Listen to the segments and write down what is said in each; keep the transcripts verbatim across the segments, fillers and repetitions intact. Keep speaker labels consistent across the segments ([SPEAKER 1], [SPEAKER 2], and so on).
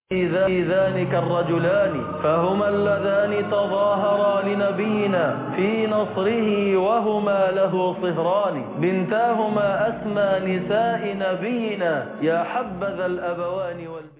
[SPEAKER 1] في ذلك الرجلان فهما اللذان تظاهرا لنبينا في نصره وهما له صهران بنتاهما أسمى نساء نبينا يا حبذا الأبوان والبنتان.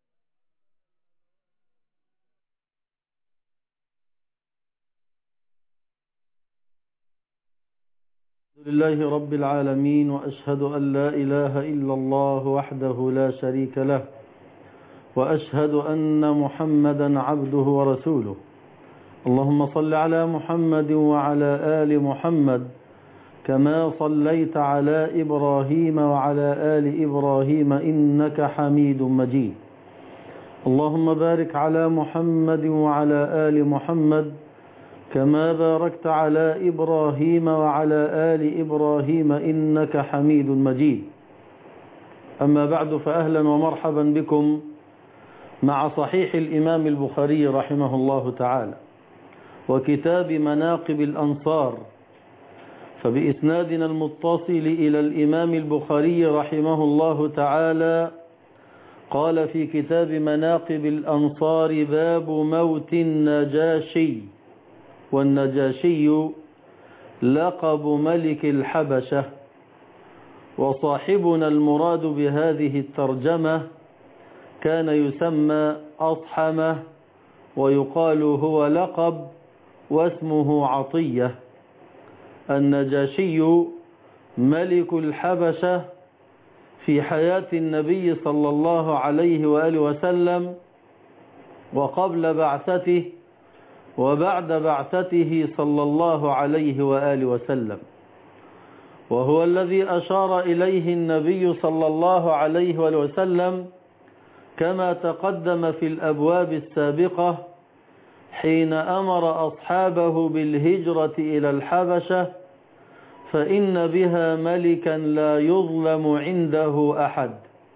[SPEAKER 1] الحمد لله رب العالمين، وأشهد أن لا إله إلا الله وحده لا شريك له، وأشهد أن محمدا عبده ورسوله. اللهم صل على محمد وعلى آل محمد كما صليت على إبراهيم وعلى آل إبراهيم إنك حميد مجيد. اللهم بارك على محمد وعلى آل محمد كما باركت على إبراهيم وعلى آل إبراهيم إنك حميد مجيد. أما بعد، فأهلا ومرحبا بكم مع صحيح الإمام البخاري رحمه الله تعالى وكتاب مناقب الأنصار، فبإسنادنا المتصل إلى الإمام البخاري رحمه الله تعالى قال في كتاب مناقب الأنصار: باب موت النجاشي. والنجاشي لقب ملك الحبشة، وصاحبنا المراد بهذه الترجمة كان يسمى أصحمة، ويقال هو لقب واسمه عطية. النجاشي ملك الحبشة في حياة النبي صلى الله عليه وآله وسلم، وقبل بعثته وبعد بعثته صلى الله عليه وآله وسلم، وهو الذي أشار إليه النبي صلى الله عليه وآله وسلم كما تقدم في الأبواب السابقة حين أمر أصحابه بالهجرة إلى الحبشة، فإن بها ملكا لا يظلم عنده أحد.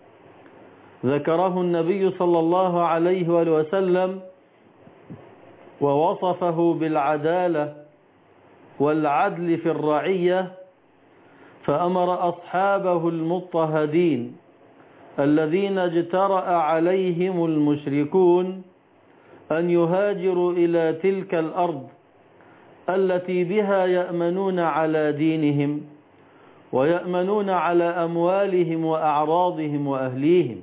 [SPEAKER 1] ذكره النبي صلى الله عليه وآله وسلم ووصفه بالعدالة والعدل في الرعية، فأمر أصحابه المضطهدين الذين اجترأ عليهم المشركون أن يهاجروا إلى تلك الأرض التي بها يأمنون على دينهم ويأمنون على أموالهم وأعراضهم وأهليهم.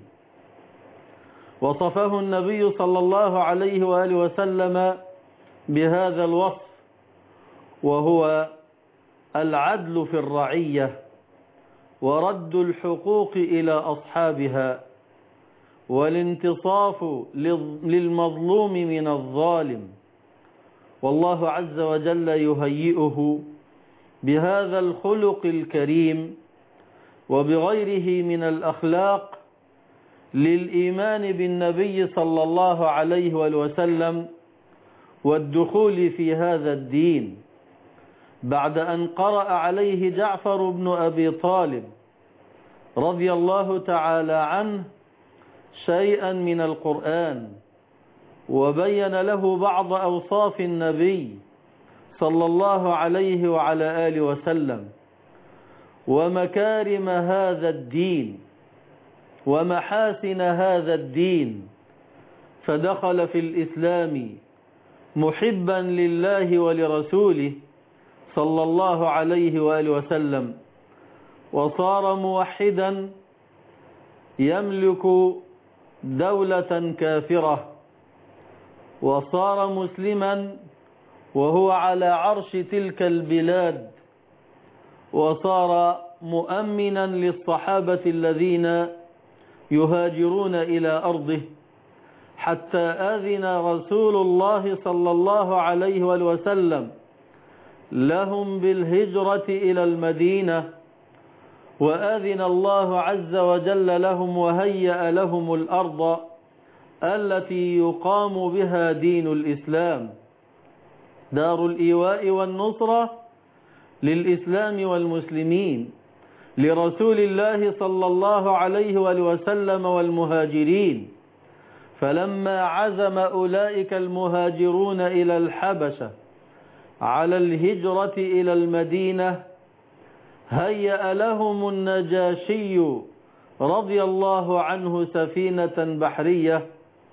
[SPEAKER 1] وصفه النبي صلى الله عليه وآله وسلم بهذا الوصف، وهو العدل في الرعية ورد الحقوق إلى أصحابها والانتصاف للمظلوم من الظالم. والله عز وجل يهيئه بهذا الخلق الكريم وبغيره من الأخلاق للإيمان بالنبي صلى الله عليه وسلم والدخول في هذا الدين، بعد أن قرأ عليه جعفر بن أبي طالب رضي الله تعالى عنه شيئا من القرآن، وبين له بعض أوصاف النبي صلى الله عليه وعلى آله وسلم ومكارم هذا الدين ومحاسن هذا الدين، فدخل في الإسلام محبا لله ولرسوله صلى الله عليه وآله وسلم، وصار موحدا يملك دولة كافرة، وصار مسلما وهو على عرش تلك البلاد، وصار مؤمنا للصحابة الذين يهاجرون إلى أرضه، حتى أذن رسول الله صلى الله عليه وسلم لهم بالهجرة إلى المدينة، وأذن الله عز وجل لهم وهيأ لهم الأرض التي يقام بها دين الإسلام، دار الإيواء والنصرة للإسلام والمسلمين، لرسول الله صلى الله عليه وسلم والمهاجرين. فلما عزم أولئك المهاجرون إلى الحبشة على الهجرة إلى المدينة، هيأ لهم النجاشي رضي الله عنه سفينة بحرية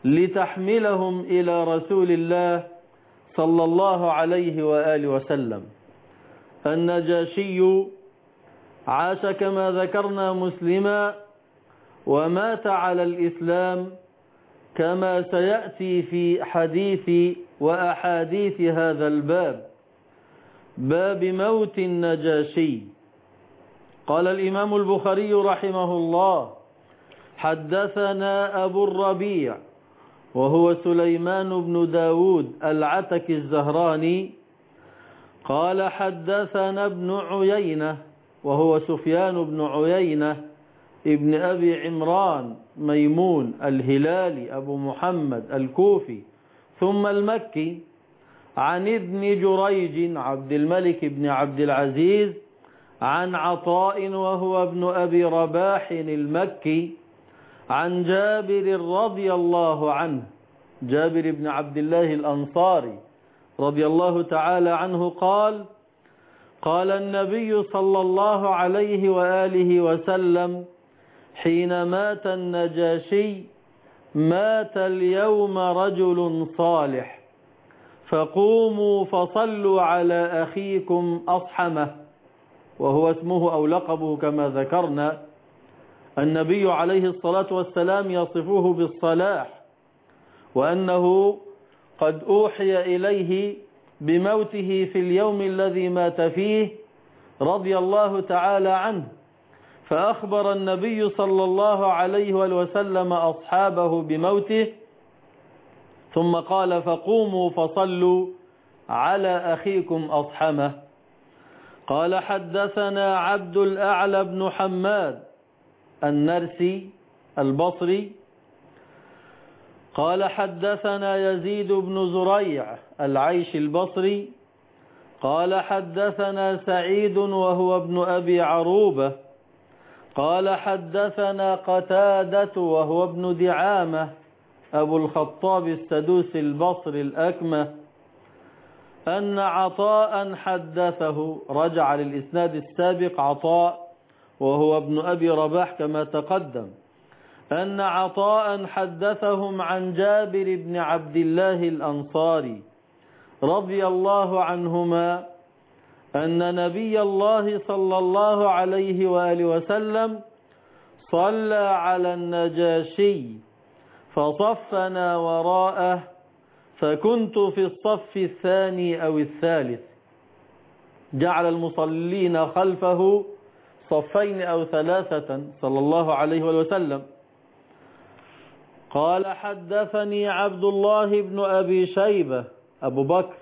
[SPEAKER 1] لتحملهم إلى رسول الله صلى الله عليه وآله وسلم. النجاشي عاش كما ذكرنا مسلما ومات على الإسلام كما سيأتي في حديث وأحاديث هذا الباب، باب موت النجاشي. قال الإمام البخاري رحمه الله: حدثنا أبو الربيع وهو سليمان بن داود العتكي الزهراني قال حدثنا ابن عيينة وهو سفيان بن عيينة ابن أبي عمران ميمون الهلالي أبو محمد الكوفي ثم المكي، عن ابن جريج عبد الملك بن عبد العزيز عن عطاء وهو ابن أبي رباح المكي عن جابر رضي الله عنه، جابر بن عبد الله الأنصاري رضي الله تعالى عنه قال: قال النبي صلى الله عليه وآله وسلم حين مات النجاشي: مات اليوم رجل صالح فقوموا فصلوا على أخيكم أصحمه، وهو اسمه أو لقبه كما ذكرنا. النبي عليه الصلاة والسلام يصفه بالصلاح، وأنه قد أوحي إليه بموته في اليوم الذي مات فيه رضي الله تعالى عنه، فأخبر النبي صلى الله عليه وسلم أصحابه بموته، ثم قال: فقوموا فصلوا على أخيكم أصحمه. قال حدثنا عبد الأعلى بن حماد النرسي البصري قال حدثنا يزيد بن زريع العيش البصري قال حدثنا سعيد وهو ابن أبي عروبة قال حدثنا قتادة وهو ابن دعامة أبو الخطاب السدوسي البصري الأكمة أن عطاء حدثه، رجع للإسناد السابق عطاء وهو ابن أبي رباح كما تقدم، أن عطاء حدثهم عن جابر بن عبد الله الأنصاري رضي الله عنهما أن نبي الله صلى الله عليه وآله وسلم صلى على النجاشي فصفنا وراءه فكنت في الصف الثاني أو الثالث، جعل المصلين خلفه صفين أو ثلاثة صلى الله عليه وسلم. قال حدثني عبد الله بن أبي شيبة أبو بكر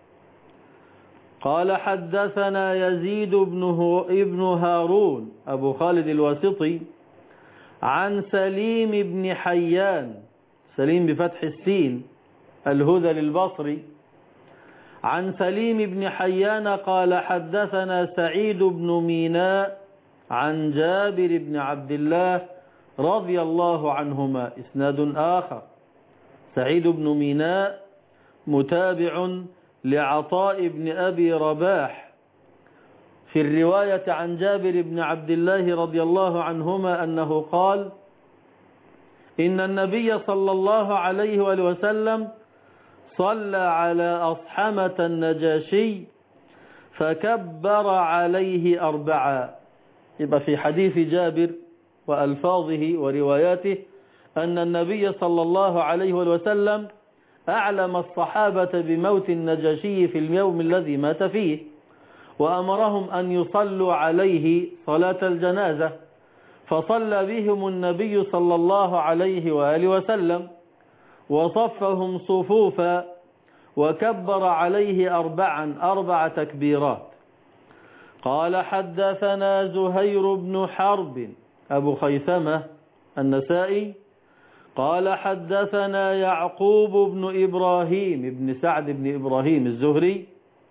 [SPEAKER 1] قال حدثنا يزيد بن هارون أبو خالد الواسطي عن سليم بن حيان، سليم بفتح السين الهذلي البصري، عن سليم بن حيان قال حدثنا سعيد بن ميناء عن جابر بن عبد الله رضي الله عنهما. إسناد آخر، سعيد بن ميناء متابع لعطاء بن أبي رباح في الرواية عن جابر بن عبد الله رضي الله عنهما أنه قال: إن النبي صلى الله عليه وآله وسلم صلى على أصحمة النجاشي فكبر عليه أربعا. يبقى في حديث جابر وألفاظه ورواياته أن النبي صلى الله عليه وسلم أعلم الصحابة بموت النجاشي في اليوم الذي مات فيه، وأمرهم أن يصلوا عليه صلاة الجنازة، فصلى بهم النبي صلى الله عليه وآله وسلم وصفهم صفوفا وكبر عليه أربعا أربع تكبيرات. قال حدثنا زهير بن حرب أبو خيثمة النسائي قال حدثنا يعقوب بن إبراهيم بن سعد بن إبراهيم الزهري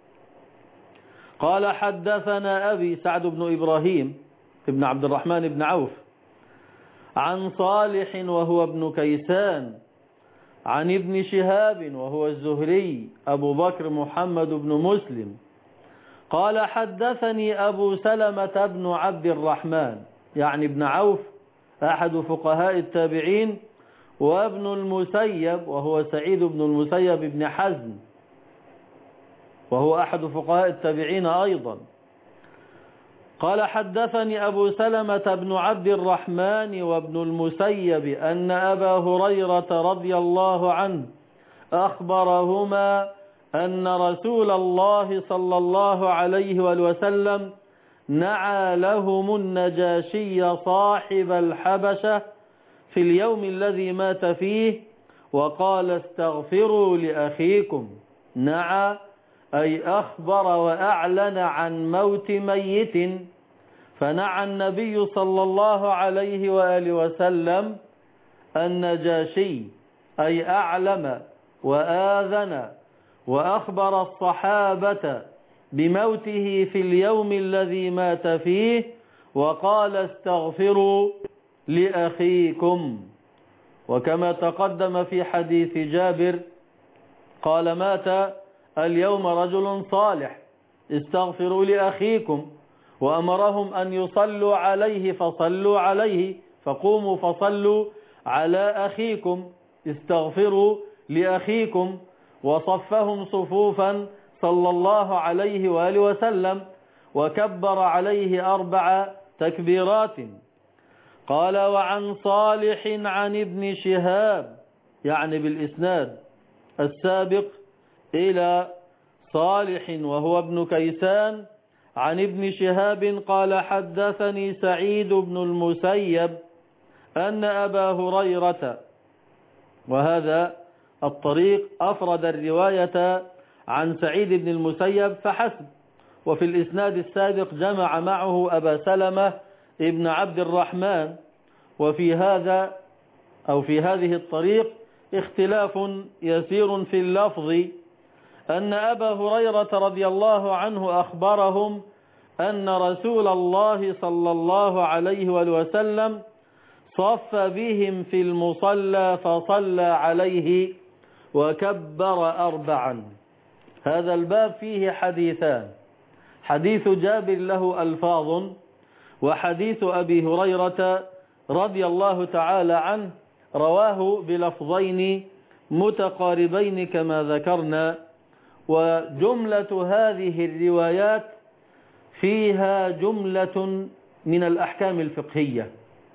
[SPEAKER 1] قال حدثنا أبي سعد بن إبراهيم بن عبد الرحمن بن عوف عن صالح وهو ابن كيسان عن ابن شهاب وهو الزهري أبو بكر محمد بن مسلم قال حدثني أبو سلمة بن عبد الرحمن يعني ابن عوف أحد فقهاء التابعين وابن المسيب وهو سعيد بن المسيب بن حزم، وهو أحد فقهاء التابعين أيضا. قال حدثني أبو سلمة بن عبد الرحمن وابن المسيب أن أبا هريرة رضي الله عنه أخبرهما أن رسول الله صلى الله عليه وسلم نعى لهم النجاشي صاحب الحبشة في اليوم الذي مات فيه وقال استغفروا لأخيكم. نعى أي أخبر وأعلن عن موت ميت، فنعى النبي صلى الله عليه وآله وسلم النجاشي، أي أعلم وآذن وأخبر الصحابة بموته في اليوم الذي مات فيه وقال استغفروا لأخيكم. وكما تقدم في حديث جابر قال مات اليوم رجل صالح استغفروا لأخيكم، وأمرهم أن يصلوا عليه فصلوا عليه، فقوموا فصلوا على أخيكم استغفروا لأخيكم، وصفهم صفوفا صلى الله عليه وآله وسلم وكبر عليه أربع تكبيرات. قال وعن صالح عن ابن شهاب، يعني بالإسناد السابق إلى صالح وهو ابن كيسان عن ابن شهاب قال حدثني سعيد بن المسيب أن أبا هريرة، وهذا الطريق أفرد الرواية عن سعيد بن المسيب فحسب، وفي الإسناد السابق جمع معه أبا سلمة ابن عبد الرحمن. وفي هذا أو في هذه الطريق اختلاف يسير في اللفظ، أن أبا هريرة رضي الله عنه أخبرهم أن رسول الله صلى الله عليه وسلم صف بهم في المصلى فصلى عليه وكبر أربعا. هذا الباب فيه حديثان، حديث جابر له ألفاظ، وحديث أبي هريرة رضي الله تعالى عنه رواه بلفظين متقاربين كما ذكرنا. وجملة هذه الروايات فيها جملة من الأحكام الفقهية،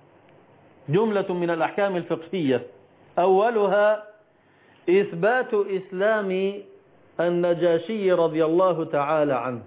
[SPEAKER 1] جملة من الأحكام الفقهية أولها إثبات إسلام النجاشي رضي الله تعالى عنه،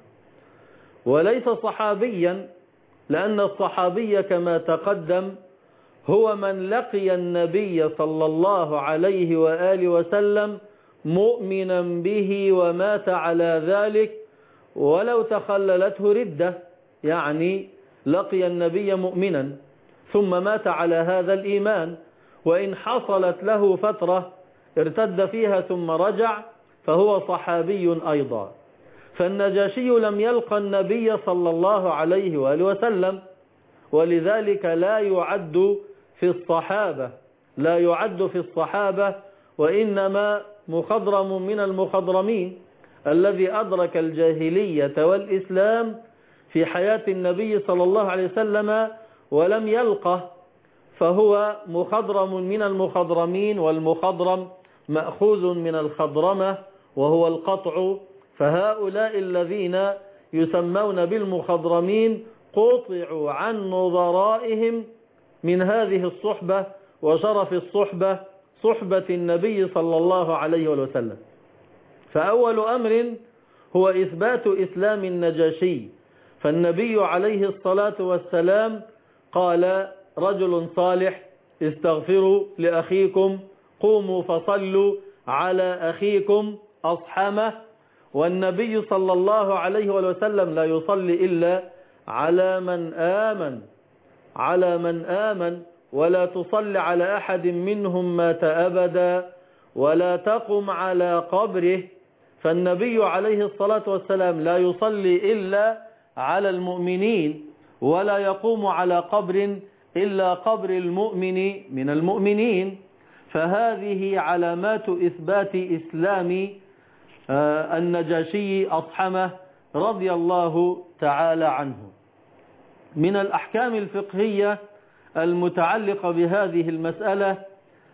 [SPEAKER 1] وليس صحابيا، لأن الصحابي كما تقدم هو من لقي النبي صلى الله عليه وآله وسلم مؤمنا به ومات على ذلك ولو تخللته ردة، يعني لقي النبي مؤمنا ثم مات على هذا الإيمان، وإن حصلت له فترة ارتد فيها ثم رجع فهو صحابي أيضا. فالنجاشي لم يلقى النبي صلى الله عليه وآله وسلم، ولذلك لا يعد في الصحابة لا يعد في الصحابة وإنما مخضرم من المخضرمين الذي أدرك الجاهلية والإسلام في حياة النبي صلى الله عليه وسلم ولم يلقه، فهو مخضرم من المخضرمين، والمخضرم مأخوذ من الخضرمة وهو القطع. فهؤلاء الذين يسمون بالمخضرمين قطعوا عن نظرائهم من هذه الصحبة وشرف الصحبة، صحبة النبي صلى الله عليه وسلم. فأول أمر هو إثبات إسلام النجاشي، فالنبي عليه الصلاة والسلام قال رجل صالح استغفروا لأخيكم، قوموا فصلوا على أخيكم أصحمه، والنبي صلى الله عليه وسلم لا يصلي إلا على من آمن على من آمن ولا تصلي على أحد منهم مات أبدا ولا تقم على قبره. فالنبي عليه الصلاة والسلام لا يصلي إلا على المؤمنين ولا يقوم على قبر إلا قبر المؤمن من المؤمنين. فهذه علامات إثبات إسلام النجاشي أصحمه رضي الله تعالى عنه. من الأحكام الفقهية المتعلقة بهذه المسألة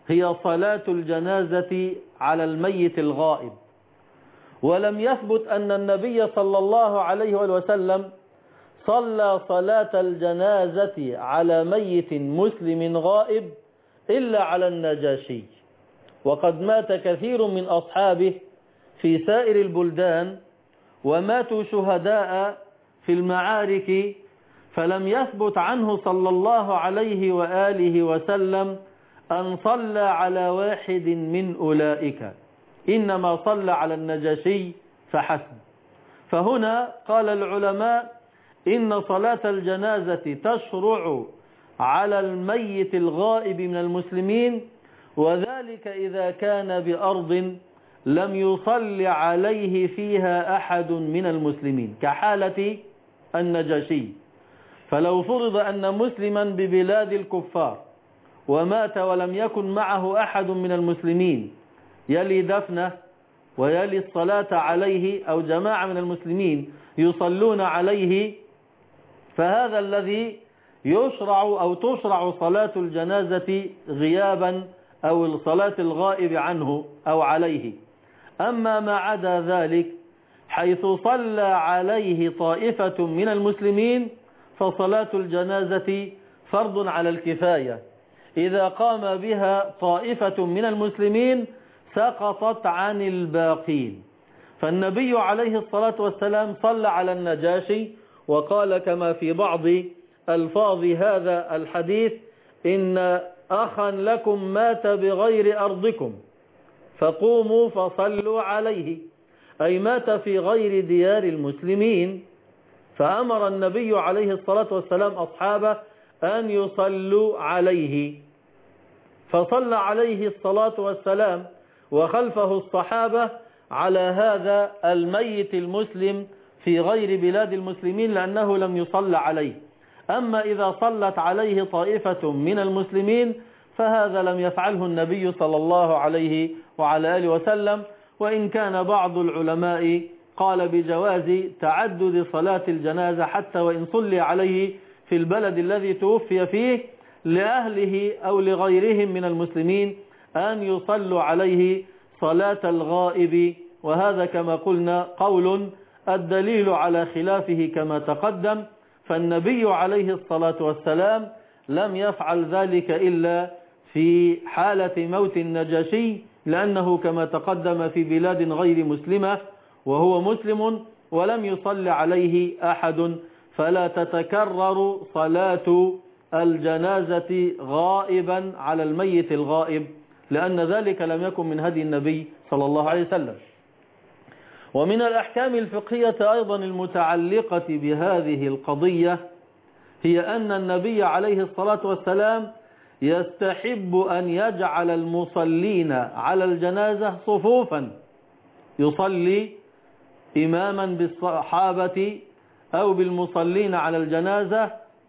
[SPEAKER 1] هي صلاة الجنازة على الميت الغائب. ولم يثبت أن النبي صلى الله عليه وسلم صلى صلاة الجنازة على ميت مسلم غائب إلا على النجاشي، وقد مات كثير من أصحابه في سائر البلدان وماتوا شهداء في المعارك، فلم يثبت عنه صلى الله عليه وآله وسلم أن صلى على واحد من أولئك، إنما صلى على النجاشي فحسب. فهنا قال العلماء إن صلاة الجنازة تشرع على الميت الغائب من المسلمين، وذلك إذا كان بأرض لم يصل عليه فيها أحد من المسلمين كحالة النجاشي. فلو فرض أن مسلما ببلاد الكفار ومات ولم يكن معه أحد من المسلمين يلي دفنه ويلي الصلاة عليه، أو جماعة من المسلمين يصلون عليه، فهذا الذي يشرع أو تشرع صلاة الجنازة غيابا أو صلاة الغائب عنه أو عليه. أما ما عدا ذلك حيث صلى عليه طائفة من المسلمين فصلاة الجنازة فرض على الكفاية، إذا قام بها طائفة من المسلمين سقطت عن الباقين. فالنبي عليه الصلاة والسلام صلى على النجاشي وقال كما في بعض ألفاظ هذا الحديث: إن أخا لكم مات بغير أرضكم فقوموا فصلوا عليه، أي مات في غير ديار المسلمين. فأمر النبي عليه الصلاة والسلام أصحابه أن يصلوا عليه، فصلى عليه الصلاة والسلام وخلفه الصحابة على هذا الميت المسلم في غير بلاد المسلمين لأنه لم يصلى عليه. أما إذا صلت عليه طائفة من المسلمين فهذا لم يفعله النبي صلى الله عليه وعلى آله وسلم، وإن كان بعض العلماء قال بجواز تعدد صلاة الجنازة حتى وإن صلي عليه في البلد الذي توفي فيه لأهله أو لغيرهم من المسلمين أن يصلوا عليه صلاة الغائب. وهذا كما قلنا قول الدليل على خلافه كما تقدم، فالنبي عليه الصلاة والسلام لم يفعل ذلك إلا في حالة موت النجاشي، لأنه كما تقدم في بلاد غير مسلمة وهو مسلم ولم يصل عليه أحد، فلا تتكرر صلاة الجنازة غائبا على الميت الغائب، لأن ذلك لم يكن من هدي النبي صلى الله عليه وسلم. ومن الأحكام الفقهية أيضا المتعلقة بهذه القضية هي أن النبي عليه الصلاة والسلام يستحب أن يجعل المصلين على الجنازة صفوفا، يصلي إماما بالصحابة أو بالمصلين على الجنازة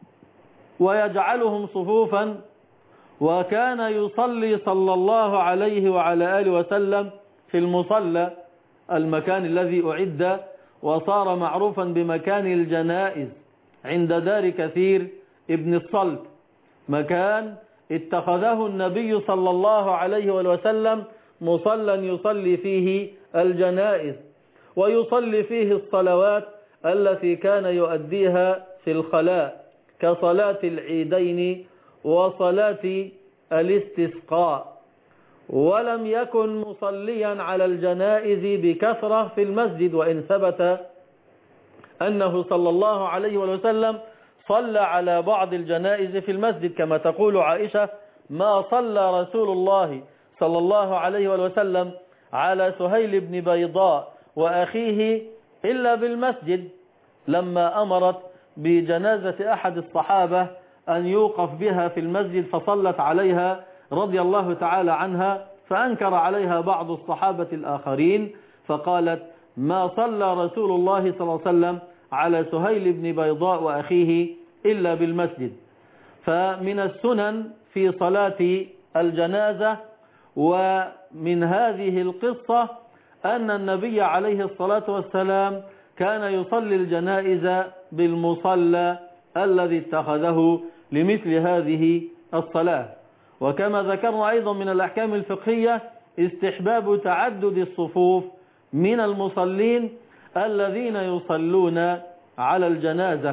[SPEAKER 1] ويجعلهم صفوفا. وكان يصلي صلى الله عليه وعلى آله وسلم في المصلى، المكان الذي أعد وصار معروفا بمكان الجنائز عند دار كثير ابن الصلت، مكان اتخذه النبي صلى الله عليه وسلم مصلى يصلي فيه الجنائز ويصلي فيه الصلوات التي كان يؤديها في الخلاء كصلاة العيدين وصلاة الاستسقاء. ولم يكن مصليا على الجنائز بكثرة في المسجد، وإن ثبت أنه صلى الله عليه وسلم صلى على بعض الجنائز في المسجد، كما تقول عائشة: ما صلى رسول الله صلى الله عليه وسلم على سهيل بن بيضاء وأخيه إلا بالمسجد، لما أمرت بجنازة أحد الصحابة أن يوقف بها في المسجد فصلت عليها رضي الله تعالى عنها، فأنكر عليها بعض الصحابة الآخرين فقالت: ما صلى رسول الله صلى الله عليه وسلم على سهيل بن بيضاء وأخيه إلا بالمسجد. فمن السنن في صلاة الجنازة ومن هذه القصة أن النبي عليه الصلاة والسلام كان يصلي الجنائز بالمصلى الذي اتخذه لمثل هذه الصلاة. وكما ذكرنا أيضا من الأحكام الفقهية استحباب تعدد الصفوف من المصلين الذين يصلون على الجنازة.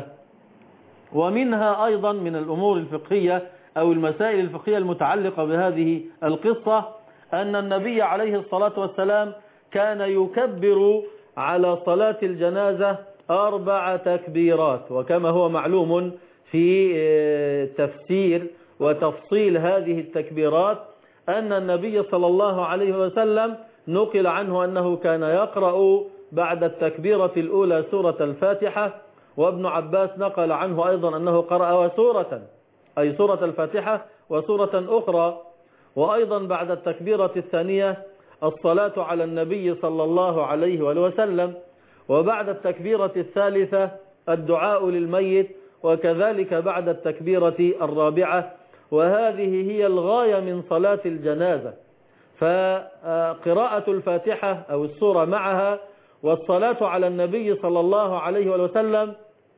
[SPEAKER 1] ومنها أيضا من الأمور الفقهية أو المسائل الفقهية المتعلقة بهذه القصة أن النبي عليه الصلاة والسلام كان يكبر على صلاة الجنازة أربع تكبيرات، وكما هو معلوم في تفسير وتفصيل هذه التكبيرات أن النبي صلى الله عليه وسلم نقل عنه أنه كان يقرأ بعد التكبيرة الأولى سورة الفاتحة، وابن عباس نقل عنه أيضا أنه قرأ سورة أي سورة الفاتحة وسورة أخرى، وأيضا بعد التكبيرة الثانية الصلاة على النبي صلى الله عليه وسلم، وبعد التكبيرة الثالثة الدعاء للميت، وكذلك بعد التكبيرة الرابعة. وهذه هي الغاية من صلاة الجنازة، فقراءة الفاتحة أو السورة معها والصلاة على النبي صلى الله عليه وسلم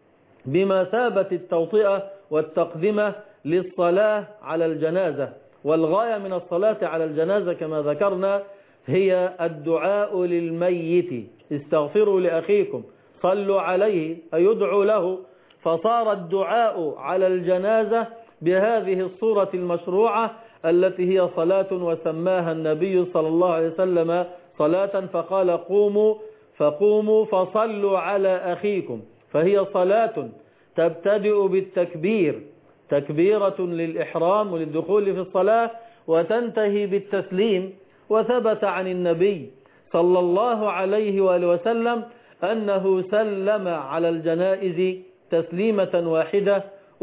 [SPEAKER 1] بمثابة التوطئة والتقدمة للصلاة على الجنازة. والغاية من الصلاة على الجنازة كما ذكرنا هي الدعاء للميت، استغفروا لأخيكم، صلوا عليه أي ادعوا له. فصار الدعاء على الجنازة بهذه الصورة المشروعة التي هي صلاة وسماها النبي صلى الله عليه وسلم صلاة، فقال قوموا فقوموا فصلوا على أخيكم، فهي صلاة تبتدئ بالتكبير، تكبيرة للإحرام وللدخول في الصلاة، وتنتهي بالتسليم. وثبت عن النبي صلى الله عليه وآله وسلم أنه سلم على الجنائز تسليمة واحدة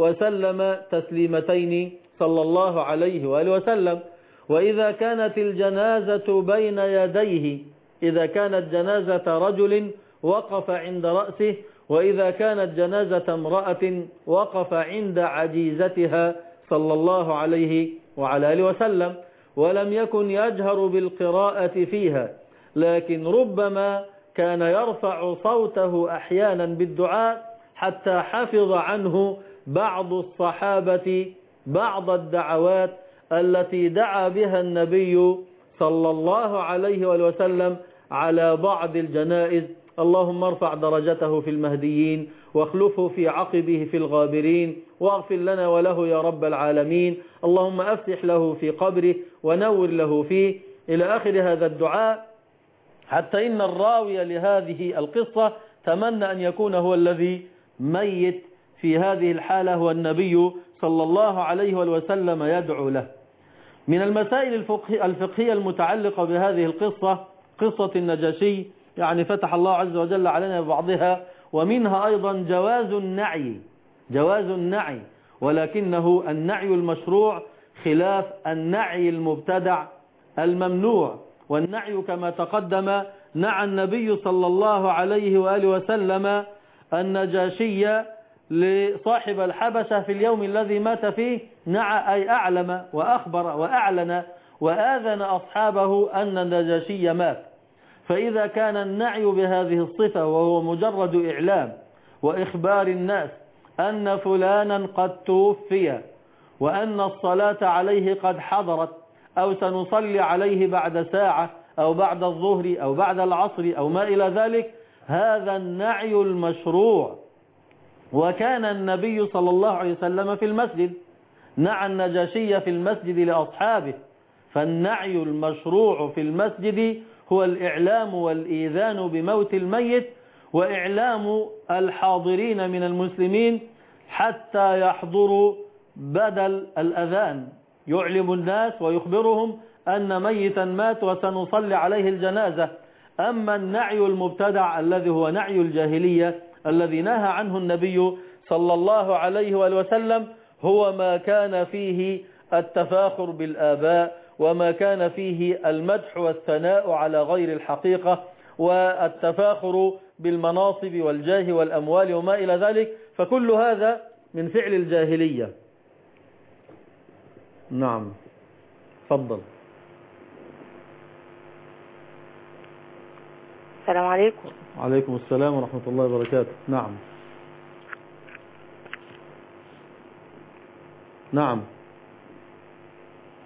[SPEAKER 1] وسلم تسليمتين صلى الله عليه وآله وسلم. وإذا كانت الجنازة بين يديه، إذا كانت جنازة رجل وقف عند رأسه، وإذا كانت جنازة امرأة وقف عند عجيزتها صلى الله عليه وعلى آله وسلم، ولم يكن يجهر بالقراءة فيها، لكن ربما كان يرفع صوته أحيانا بالدعاء حتى حفظ عنه بعض الصحابة بعض الدعوات التي دعا بها النبي صلى الله عليه وسلم على بعض الجنائز. اللهم ارفع درجته في المهديين واخلفه في عقبه في الغابرين، واغفر لنا وله يا رب العالمين. اللهم أفسح له في قبره ونور له فيه، إلى آخر هذا الدعاء، حتى إن الراوي لهذه القصة تمنى أن يكون هو الذي ميت في هذه الحالة والنبي صلى الله عليه وسلم يدعو له. من المسائل الفقهية المتعلقة بهذه القصة قصة النجاشي، يعني فتح الله عز وجل علينا ببعضها، ومنها أيضا جواز النعي، جواز النعي، ولكنه النعي المشروع خلاف النعي المبتدع الممنوع. والنعي كما تقدم نعى النبي صلى الله عليه وآله وسلم النجاشي لصاحب الحبشة في اليوم الذي مات فيه، نعى أي أعلم وأخبر وأعلن وآذن أصحابه أن النجاشي مات. فإذا كان النعي بهذه الصفة وهو مجرد إعلام وإخبار الناس أن فلانا قد توفي وأن الصلاة عليه قد حضرت، أو سنصلي عليه بعد ساعة أو بعد الظهر أو بعد العصر أو ما إلى ذلك، هذا النعي المشروع. وكان النبي صلى الله عليه وسلم في المسجد، نعى النجاشي في المسجد لأصحابه، فالنعي المشروع في المسجد هو الإعلام والإيذان بموت الميت، وإعلام الحاضرين من المسلمين حتى يحضروا بدل الأذان، يعلم الناس ويخبرهم أن ميتا مات وسنصلي عليه الجنازة. أما النعي المبتدع الذي هو نعي الجاهلية الذي نهى عنه النبي صلى الله عليه وسلم هو ما كان فيه التفاخر بالآباء، وما كان فيه المدح والثناء على غير الحقيقة، والتفاخر بالمناصب والجاه والأموال وما إلى ذلك، فكل هذا من فعل الجاهلية. نعم، تفضل.
[SPEAKER 2] السلام عليكم.
[SPEAKER 1] وعليكم السلام ورحمة الله وبركاته. نعم نعم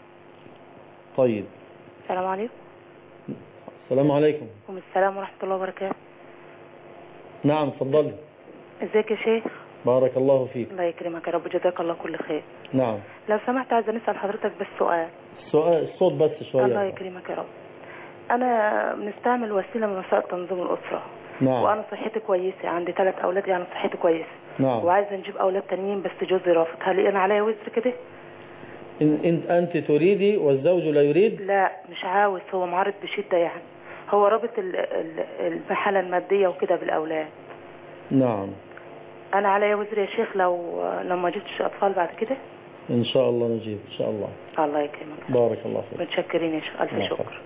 [SPEAKER 1] طيب.
[SPEAKER 2] السلام عليكم.
[SPEAKER 1] السلام عليكم.
[SPEAKER 2] وعليكم السلام ورحمة الله وبركاته.
[SPEAKER 1] نعم اتفضلي.
[SPEAKER 2] ازيك يا شيخ؟
[SPEAKER 1] بارك الله فيك.
[SPEAKER 2] الله يكرمك يا رب، جزاك الله كل خير.
[SPEAKER 1] نعم.
[SPEAKER 2] لو سمحت عايزة نسأل حضرتك بس سؤال.
[SPEAKER 1] السؤال الصوت بس شوية.
[SPEAKER 2] الله يكرمك يا رب. أنا بنستعمل وسيلة من وسائل تنظيم الأسرة.
[SPEAKER 1] نعم.
[SPEAKER 2] وأنا صحتي كويسة، عندي ثلاث أولاد، يعني صحتي كويسة.
[SPEAKER 1] نعم.
[SPEAKER 2] وعايزة نجيب أولاد تانيين بس جوزي رافض، هل أنا عليا وزر كده؟
[SPEAKER 1] إن إن أنت تريدي والزوج لا يريد؟
[SPEAKER 2] لا مش عاوز، هو معارض بشدة، يعني هو رابط الحالة المادية وكده بالأولاد.
[SPEAKER 1] نعم.
[SPEAKER 2] أنا عليا وزر يا شيخ لو لو ما جبتش أطفال بعد كده؟
[SPEAKER 1] إن شاء الله نجيب إن شاء الله.
[SPEAKER 2] الله يكرمك.
[SPEAKER 1] بارك الله فيك.
[SPEAKER 2] متشكرين يا شيخ، ألف
[SPEAKER 1] نعم.
[SPEAKER 2] شكر.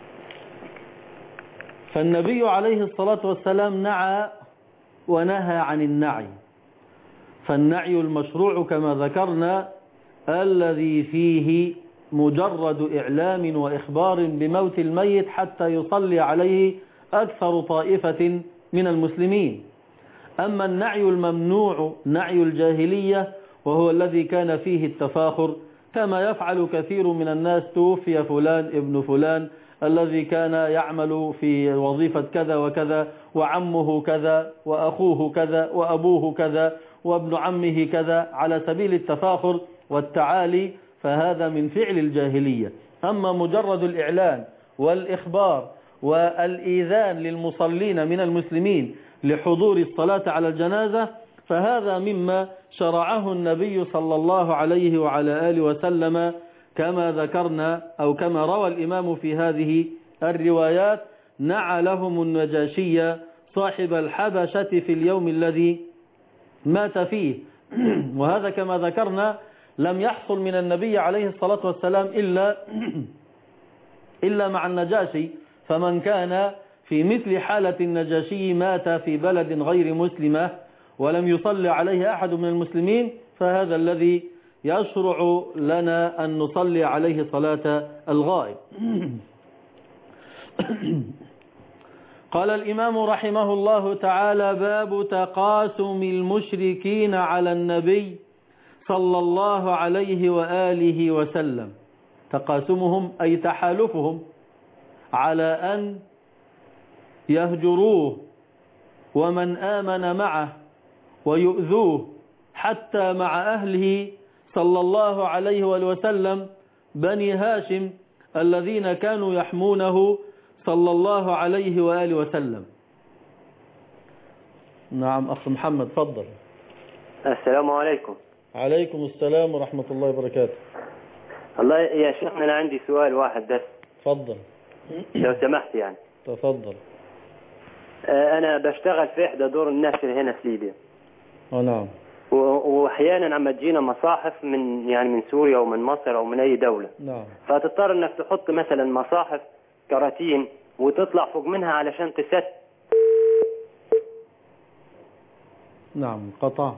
[SPEAKER 1] فالنبي عليه الصلاة والسلام نعى ونهى عن النعي. فالنعي المشروع كما ذكرنا الذي فيه مجرد إعلام وإخبار بموت الميت حتى يصلي عليه أكثر طائفة من المسلمين. أما النعي الممنوع نعي الجاهلية، وهو الذي كان فيه التفاخر كما يفعل كثير من الناس، توفي فلان ابن فلان الذي كان يعمل في وظيفة كذا وكذا، وعمه كذا وأخوه كذا وأبوه كذا وابن عمه كذا، على سبيل التفاخر والتعالي، فهذا من فعل الجاهلية. أما مجرد الإعلان والإخبار والإيذان للمصلين من المسلمين لحضور الصلاة على الجنازة، فهذا مما شرعه النبي صلى الله عليه وعلى آله وسلم كما ذكرنا، أو كما روى الإمام في هذه الروايات: نعى لهم النجاشي صاحب الحبشة في اليوم الذي مات فيه. وهذا كما ذكرنا لم يحصل من النبي عليه الصلاة والسلام إلا إلا مع النجاشي، فمن كان في مثل حالة النجاشي مات في بلد غير مسلمة ولم يصلي عليه أحد من المسلمين، فهذا الذي يشرع لنا أن نصلي عليه صلاة الغائب. قال الإمام رحمه الله تعالى: باب تقاسم المشركين على النبي صلى الله عليه وآله وسلم. تقاسمهم أي تحالفهم على أن يهجروه ومن آمن معه ويؤذوه، حتى مع أهله صلى الله عليه وآله وسلم بني هاشم الذين كانوا يحمونه صلى الله عليه وآله وسلم. نعم أخ محمد فضل.
[SPEAKER 3] السلام عليكم.
[SPEAKER 1] عليكم السلام ورحمة الله وبركاته.
[SPEAKER 3] الله يا شيخنا، أنا عندي سؤال واحد بس.
[SPEAKER 1] تفضل
[SPEAKER 3] لو سمحت يعني.
[SPEAKER 1] تفضل.
[SPEAKER 3] أنا بشتغل في إحدى دور النشر هنا في ليبيا.
[SPEAKER 1] اه نعم.
[SPEAKER 3] وأحيانا عم تجينا مصاحف من يعني من سوريا أو من مصر أو من أي دولة.
[SPEAKER 1] نعم.
[SPEAKER 3] فتضطر إنك تحط مثلا مصاحف كراتين وتطلع فوق منها علشان تست.
[SPEAKER 1] نعم قطع.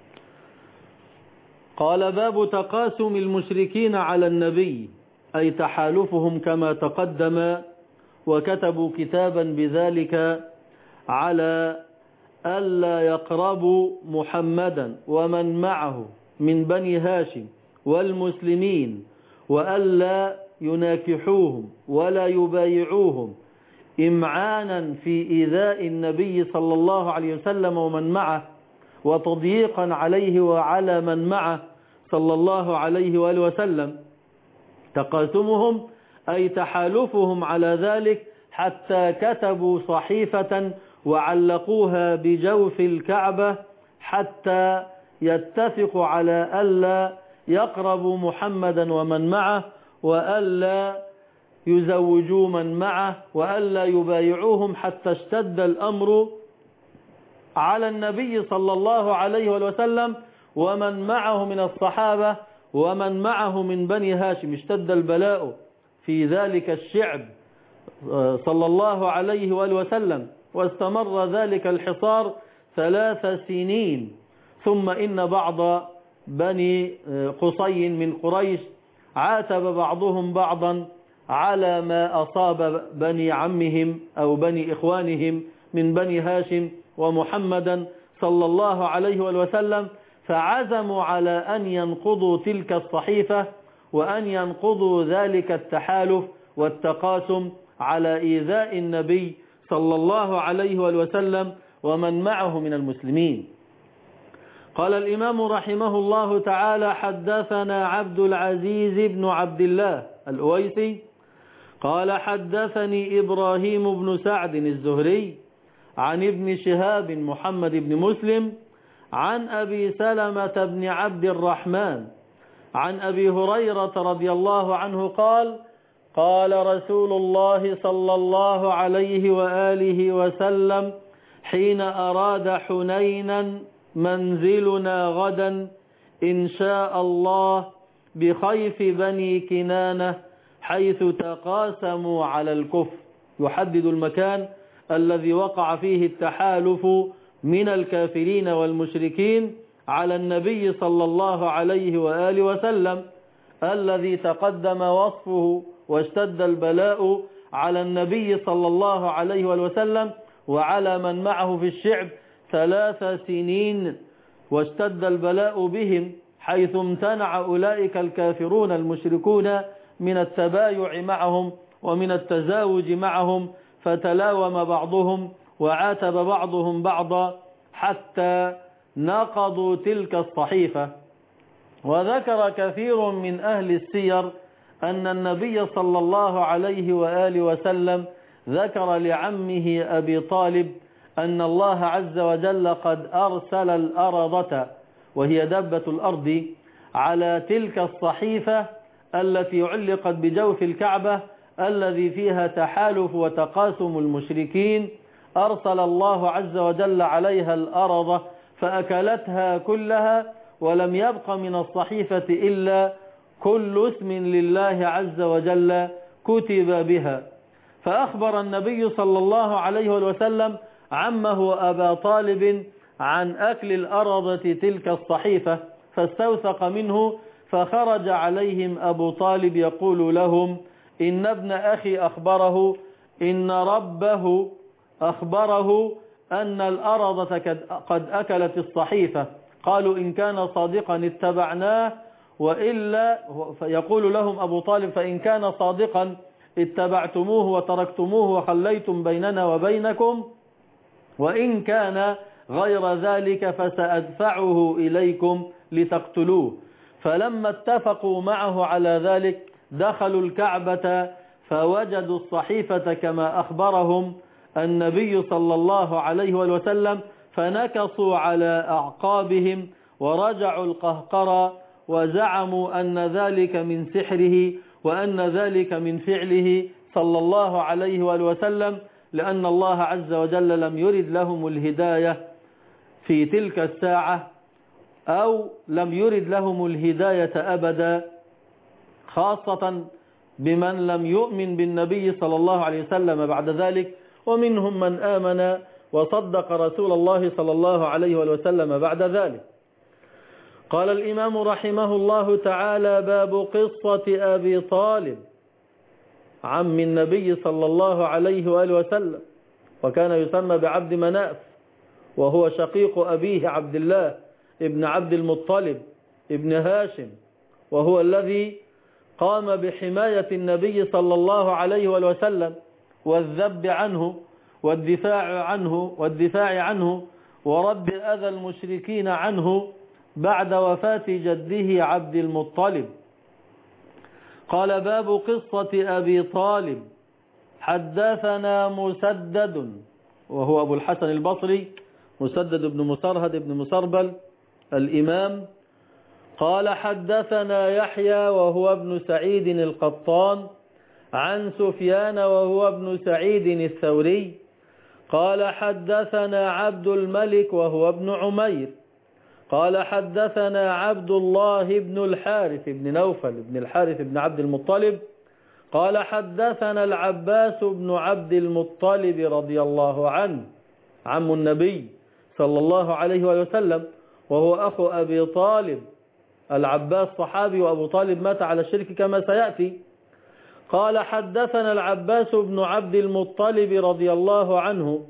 [SPEAKER 1] قال: باب تقاسم المشركين على النبي، أي تحالفهم كما تقدم، وكتبوا كتابا بذلك على ألا يقربوا محمدا ومن معه من بني هاشم والمسلمين، وألا يناكحوهم ولا يبايعوهم، إمعانا في إيذاء النبي صلى الله عليه وسلم ومن معه، وتضييقا عليه وعلى من معه صلى الله عليه وآله وسلم. تقاسمهم أي تحالفهم على ذلك، حتى كتبوا صحيفة وعلقوها بجوف الكعبة حتى يتفقوا على ألا يقربوا محمدا ومن معه، وألا يزوجوا من معه، وألا يبايعوهم، حتى اشتد الأمر على النبي صلى الله عليه وسلم ومن معه من الصحابة ومن معه من بني هاشم. اشتد البلاء في ذلك الشعب صلى الله عليه وآله وسلم، واستمر ذلك الحصار ثلاث سنين. ثم إن بعض بني قصي من قريش عاتب بعضهم بعضا على ما أصاب بني عمهم أو بني إخوانهم من بني هاشم ومحمدا صلى الله عليه وسلم، فعزموا على أن ينقضوا تلك الصحيفة وأن ينقضوا ذلك التحالف والتقاسم على إيذاء النبي صلى الله عليه وسلم ومن معه من المسلمين. قال الإمام رحمه الله تعالى: حدثنا عبد العزيز بن عبد الله الأويسي قال حدثني إبراهيم بن سعد الزهري عن ابن شهاب محمد بن مسلم عن أبي سلمة بن عبد الرحمن عن أبي هريرة رضي الله عنه قال: قال رسول الله صلى الله عليه وآله وسلم حين أراد حنينا: منزلنا غدا إن شاء الله بخيف بني كنانة حيث تقاسموا على الكفر. يحدد المكان الذي وقع فيه التحالف من الكافرين والمشركين على النبي صلى الله عليه وآله وسلم، الذي تقدم وصفه واشتد البلاء على النبي صلى الله عليه وآله وسلم وعلى من معه في الشعب ثلاث سنين، واشتد البلاء بهم حيث امتنع أولئك الكافرون المشركون من التبايع معهم ومن التزاوج معهم، فتلاوم بعضهم وعاتب بعضهم بعضا حتى نقضوا تلك الصحيفة. وذكر كثير من أهل السير أن النبي صلى الله عليه وآله وسلم ذكر لعمه أبي طالب أن الله عز وجل قد أرسل الأرضة وهي دابة الأرض على تلك الصحيفة التي علقت بجوف الكعبة الذي فيها تحالف وتقاسم المشركين. أرسل الله عز وجل عليها الأرض فأكلتها كلها، ولم يبق من الصحيفة إلا كل اسم لله عز وجل كتب بها. فأخبر النبي صلى الله عليه وسلم عمه أبا طالب عن أكل الأرضة تلك الصحيفة، فاستوثق منه، فخرج عليهم أبو طالب يقول لهم: إن ابن أخي أخبره إن ربه أخبره أن الأرضة قد أكلت الصحيفة. قالوا: إن كان صادقا اتبعناه، وإلا، فيقول لهم أبو طالب: فإن كان صادقا اتبعتموه وتركتموه وخليتم بيننا وبينكم، وإن كان غير ذلك فسأدفعه إليكم لتقتلوه. فلما اتفقوا معه على ذلك دخلوا الكعبة فوجدوا الصحيفة كما أخبرهم النبي صلى الله عليه وسلم، فنكصوا على أعقابهم ورجعوا القهقرى وزعموا أن ذلك من سحره وأن ذلك من فعله صلى الله عليه وسلم، لأن الله عز وجل لم يرد لهم الهداية في تلك الساعة، أو لم يرد لهم الهداية أبدا، خاصة بمن لم يؤمن بالنبي صلى الله عليه وسلم بعد ذلك، ومنهم من آمن وصدق رسول الله صلى الله عليه وسلم بعد ذلك. قال الإمام رحمه الله تعالى: باب قصة أبي طالب عم النبي صلى الله عليه وآله وسلم، وكان يسمى بعبد مناف، وهو شقيق أبيه عبد الله ابن عبد المطلب ابن هاشم، وهو الذي قام بحماية النبي صلى الله عليه وسلم والذب عنه والدفاع عنه والدفاع عنه ورد أذى المشركين عنه بعد وفاة جده عبد المطلب. قال: باب قصة أبي طالب. حدثنا مسدد، وهو أبو الحسن البصري، مسدد بن مسرهد بن مسربل الإمام. قال: حدثنا يحيى وهو ابن سعيد القطان عن سفيان وهو ابن سعيد الثوري قال: حدثنا عبد الملك وهو ابن عمير قال: حدثنا عبد الله بن الحارث بن نوفل بن الحارث بن عبد المطلب قال: حدثنا العباس بن عبد المطلب رضي الله عنه عم النبي صلى الله عليه وسلم، وهو أخو أبي طالب. العباس صحابي وأبو طالب مات على الشرك كما سيأتي. قال: حدثنا العباس بن عبد المطلب رضي الله عنه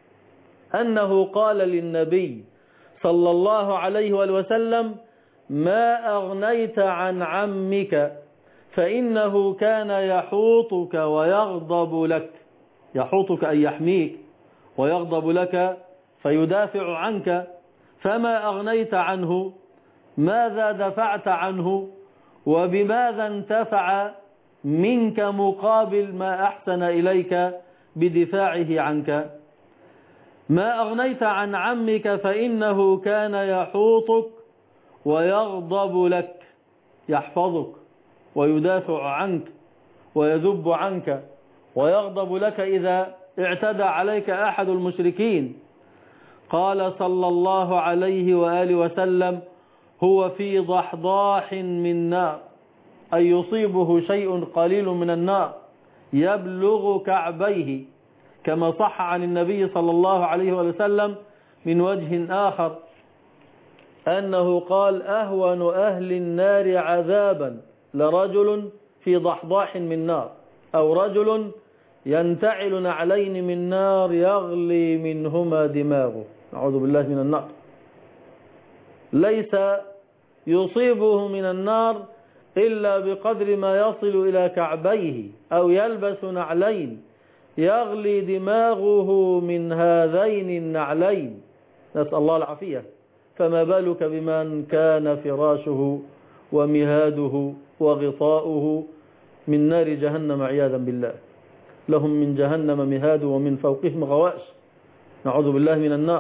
[SPEAKER 1] أنه قال للنبي صلى الله عليه وسلم: ما أغنيت عن عمك فإنه كان يحوطك ويغضب لك، يحوطك أن يحميك، ويغضب لك فيدافع عنك، فما أغنيت عنه؟ ماذا دفعت عنه؟ وبماذا انتفع منك مقابل ما أحسن إليك بدفاعه عنك؟ ما أغنيت عن عمك فإنه كان يحوطك ويغضب لك، يحفظك ويدافع عنك ويذب عنك ويغضب لك إذا اعتدى عليك أحد المشركين. قال صلى الله عليه وآله وسلم: هو في ضحضاح من نار، أي يصيبه شيء قليل من النار يبلغ كعبيه، كما صح عن النبي صلى الله عليه وسلم من وجه آخر أنه قال: أهون أهل النار عذابا لرجل في ضحضاح من نار، أو رجل ينتعل نعلين من نار يغلي منهما دماغه، نعوذ بالله من النار. ليس يصيبه من النار إلا بقدر ما يصل إلى كعبيه، أو يلبس نعلين يغلي دماغه من هذين النعلين، نسأل الله العافية. فما بالك بمن كان فراشه ومهاده وغطاؤه من نار جهنم عياذا بالله، لهم من جهنم مهاد ومن فوقهم غواش، نعوذ بالله من النار.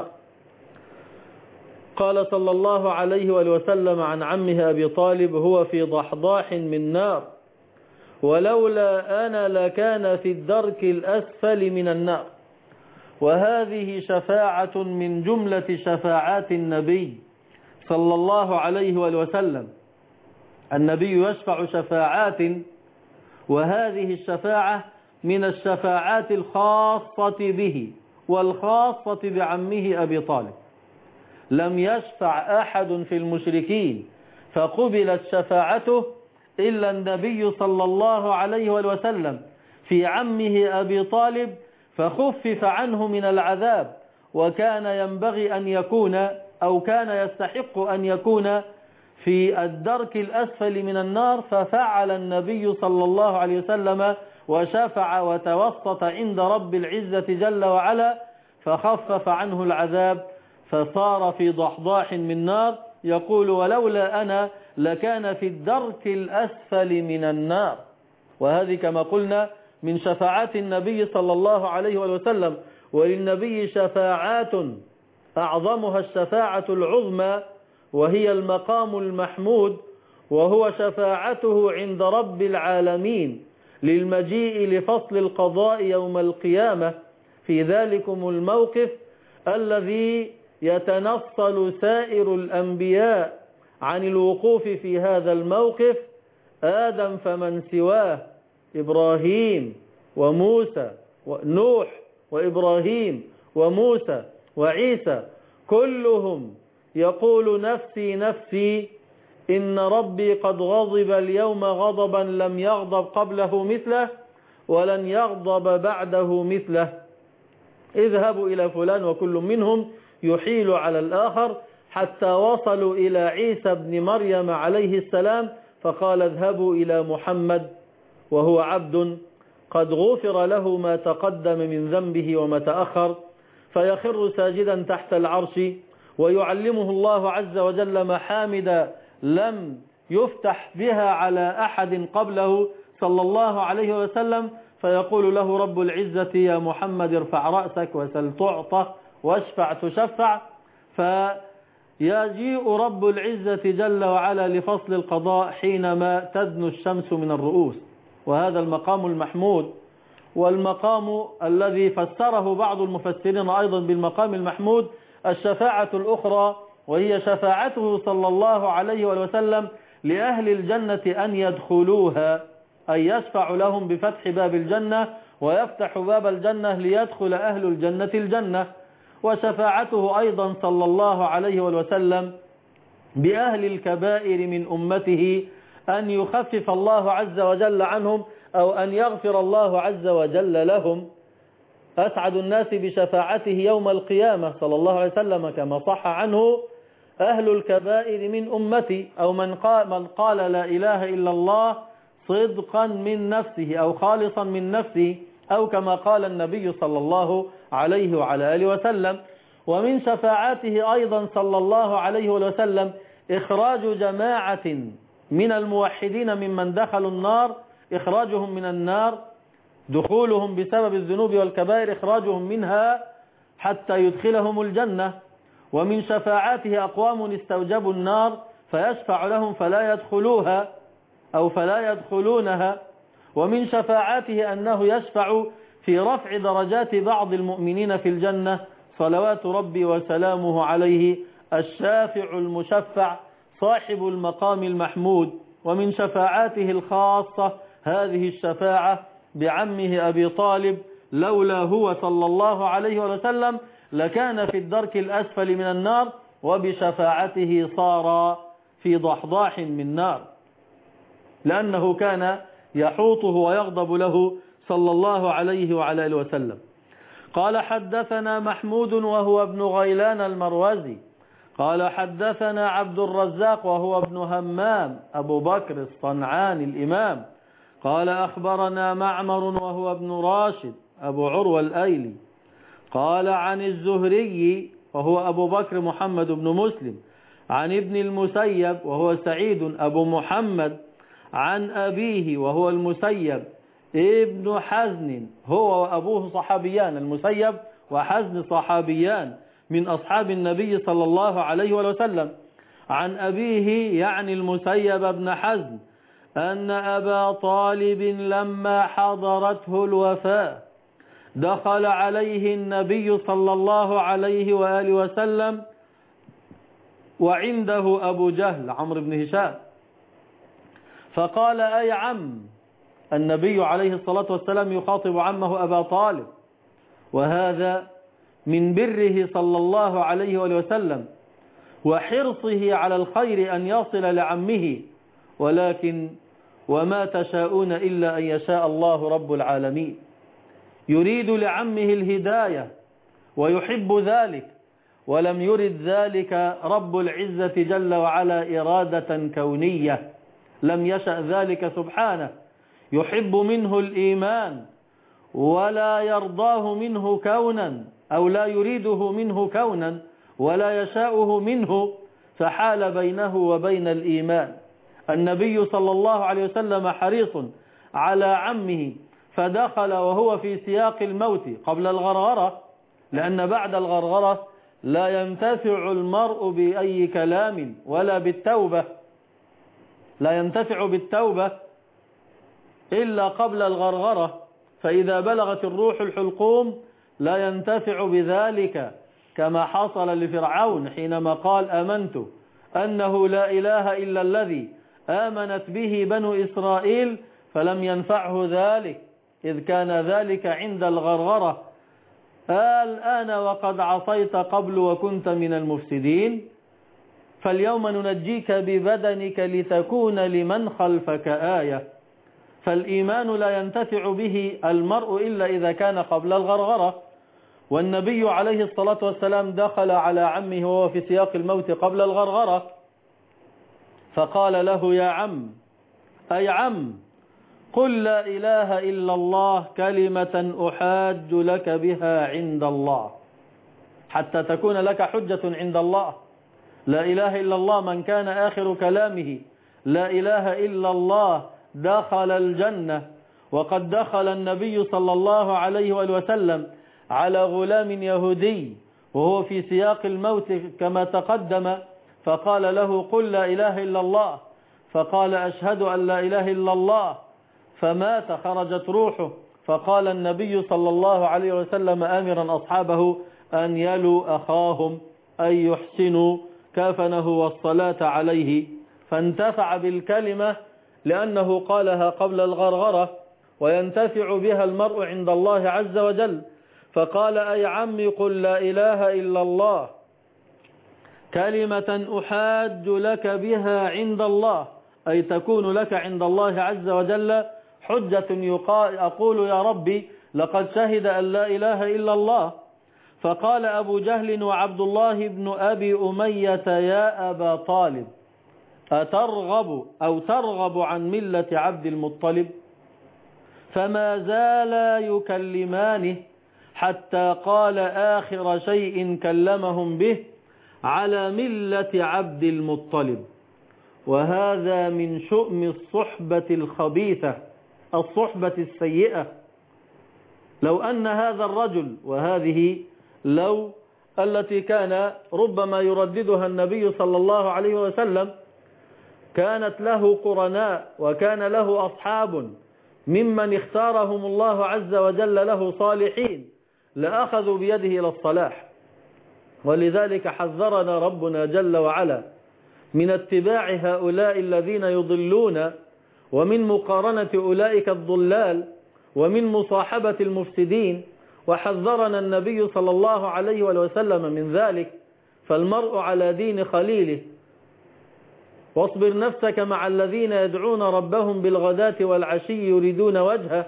[SPEAKER 1] قال صلى الله عليه وسلم عن عمه أبي طالب: هو في ضحضاح من نار، ولولا أنا لكان في الدرك الأسفل من النار. وهذه شفاعة من جملة شفاعات النبي صلى الله عليه وسلم. النبي يشفع شفاعات، وهذه الشفاعة من الشفاعات الخاصة به والخاصة بعمه أبي طالب. لم يشفع أحد في المشركين فقبلت شفاعته إلا النبي صلى الله عليه وسلم في عمه أبي طالب، فخفف عنه من العذاب، وكان ينبغي أن يكون أو كان يستحق أن يكون في الدرك الأسفل من النار، ففعل النبي صلى الله عليه وسلم وشفع وتوسط عند رب العزة جل وعلا، فخفف عنه العذاب فصار في ضحضاح من نار. يقول: ولولا أنا لكان في الدرك الأسفل من النار. وهذه كما قلنا من شفاعات النبي صلى الله عليه وسلم. وللنبي شفاعات أعظمها الشفاعة العظمى، وهي المقام المحمود، وهو شفاعته عند رب العالمين للمجيء لفصل القضاء يوم القيامة. في ذلكم الموقف الذي يتنصل سائر الأنبياء عن الوقوف في هذا الموقف، آدم فمن سواه، إبراهيم وموسى ونوح وإبراهيم وموسى وعيسى، كلهم يقول: نفسي نفسي، إن ربي قد غضب اليوم غضبا لم يغضب قبله مثله ولن يغضب بعده مثله. اذهبوا إلى فلان، وكل منهم يحيل على الآخر، حتى وصلوا إلى عيسى بن مريم عليه السلام، فقال: اذهبوا إلى محمد وهو عبد قد غفر له ما تقدم من ذنبه وما تأخر، فيخر ساجدا تحت العرش، ويعلمه الله عز وجل محامد لم يفتح بها على أحد قبله صلى الله عليه وسلم، فيقول له رب العزة: يا محمد ارفع رأسك وسل تعطى واشفع تشفع. فيجيء رب العزة جل وعلا لفصل القضاء حينما تدنو الشمس من الرؤوس، وهذا المقام المحمود، والمقام الذي فسره بعض المفسرين أيضا بالمقام المحمود الشفاعة الأخرى، وهي شفاعته صلى الله عليه وسلم لأهل الجنة أن يدخلوها، أي يشفع لهم بفتح باب الجنة ويفتح باب الجنة ليدخل أهل الجنة الجنة. وشفاعته أيضا صلى الله عليه وسلم بأهل الكبائر من أمته أن يخفف الله عز وجل عنهم، أو أن يغفر الله عز وجل لهم. أسعد الناس بشفاعته يوم القيامة صلى الله عليه وسلم كما صح عنه أهل الكبائر من أمتي، أو من قال, من قال لا إله إلا الله صدقا من نفسه أو خالصا من نفسه، أو كما قال النبي صلى الله عليه وعلى آله وسلم. ومن شفاعته أيضا صلى الله عليه وسلم إخراج جماعة من الموحدين ممن دخلوا النار، إخراجهم من النار، دخولهم بسبب الذنوب والكبائر، إخراجهم منها حتى يدخلهم الجنة. ومن شفاعاته أقوام استوجبوا النار فيشفع لهم فلا يدخلوها أو فلا يدخلونها. ومن شفاعاته أنه يشفع في رفع درجات بعض المؤمنين في الجنة، صلوات ربي وسلامه عليه الشافع المشفع صاحب المقام المحمود. ومن شفاعاته الخاصة هذه الشفاعة بعمه أبي طالب، لولا هو صلى الله عليه وسلم لكان في الدرك الأسفل من النار، وبشفاعته صار في ضحضاح من نار، لأنه كان يحوطه ويغضب له صلى الله عليه وعلى آله وسلم. قال حدثنا محمود وهو ابن غيلان المروزي قال حدثنا عبد الرزاق وهو ابن همام أبو بكر الصنعاني الإمام قال أخبرنا معمر وهو ابن راشد أبو عروة الأيلي قال عن الزهري وهو أبو بكر محمد بن مسلم عن ابن المسيب وهو سعيد أبو محمد عن أبيه وهو المسيب ابن حزن، هو وأبوه صحابيان، المسيب وحزن صحابيان من أصحاب النبي صلى الله عليه وسلم. عن أبيه يعني المسيب ابن حزن أن أبا طالب لما حضرته الوفاة دخل عليه النبي صلى الله عليه وآله وسلم وعنده أبو جهل عمرو بن هشام، فقال أي عم، النبي عليه الصلاة والسلام يخاطب عمه أبا طالب، وهذا من بره صلى الله عليه وآله وسلم وحرصه على الخير أن يصل لعمه، ولكن وما تشاءون إلا أن يشاء الله رب العالمين. يريد لعمه الهداية ويحب ذلك، ولم يرد ذلك رب العزة جل وعلا إرادة كونية، لم يشأ ذلك سبحانه. يحب منه الإيمان ولا يرضاه منه كونا، أو لا يريده منه كونا ولا يشاؤه منه، فحال بينه وبين الإيمان. النبي صلى الله عليه وسلم حريص على عمه، فدخل وهو في سياق الموت قبل الغرغرة، لأن بعد الغرغرة لا ينتفع المرء بأي كلام ولا بالتوبة، لا ينتفع بالتوبة إلا قبل الغرغرة، فإذا بلغت الروح الحلقوم لا ينتفع بذلك، كما حصل لفرعون حينما قال آمنت أنه لا إله إلا الذي آمنت به بنو إسرائيل، فلم ينفعه ذلك إذ كان ذلك عند الغرغرة. الآن وقد عصيت قبل وكنت من المفسدين، فاليوم ننجيك ببدنك لتكون لمن خلفك آية. فالإيمان لا ينتفع به المرء إلا إذا كان قبل الغرغرة. والنبي عليه الصلاة والسلام دخل على عمه وهو في سياق الموت قبل الغرغرة، فقال له يا عم، أي عم، قل لا إله إلا الله كلمة أحاج لك بها عند الله، حتى تكون لك حجة عند الله. لا إله إلا الله من كان آخر كلامه لا إله إلا الله دخل الجنة. وقد دخل النبي صلى الله عليه وسلم على غلام يهودي وهو في سياق الموت كما تقدم، فقال له قل لا إله إلا الله، فقال أشهد أن لا إله إلا الله، فمات خرجت روحه. فقال النبي صلى الله عليه وسلم آمرا أصحابه أن يلوا أخاهم أن يحسنوا كافنه والصلاة عليه، فانتفع بالكلمة لأنه قالها قبل الغرغرة، وينتفع بها المرء عند الله عز وجل. فقال أي عمي قل لا إله إلا الله كلمة أحاج لك بها عند الله، أي تكون لك عند الله عز وجل حجة يقال أقول يا ربي لقد شهد أن لا إله إلا الله. فقال أبو جهل وعبد الله بن أبي أمية يا أبا طالب، أترغب أو ترغب عن ملة عبد المطلب؟ فما زالا يكلمانه حتى قال آخر شيء كلمهم به: على ملة عبد المطلب. وهذا من شؤم الصحبة الخبيثة، الصحبة السيئة. لو أن هذا الرجل، وهذه لو التي كان ربما يرددها النبي صلى الله عليه وسلم، كانت له قرناء وكان له أصحاب ممن اختارهم الله عز وجل له صالحين، لأخذوا بيده إلى الصلاح. ولذلك حذرنا ربنا جل وعلا من اتباع هؤلاء الذين يضلون، ومن مقارنة أولئك الضلال، ومن مصاحبة المفسدين. وحذرنا النبي صلى الله عليه وسلم من ذلك: فالمرء على دين خليله، واصبر نفسك مع الذين يدعون ربهم بالغداة والعشي يريدون وجهه،